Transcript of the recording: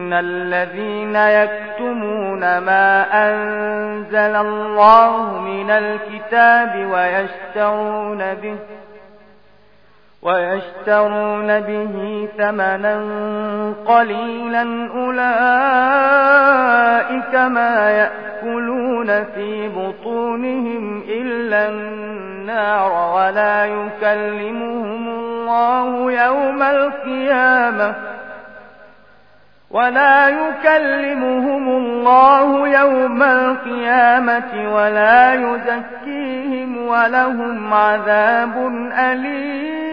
إن الذين يكتمون ما أنزل الله من الكتاب ويشترون به ثمنا قليلا أولئك ما يأكلون في بطونهم إلا النار ولا يكلمهم الله يوم القيامة ولا يزكيهم ولهم عذاب أليم.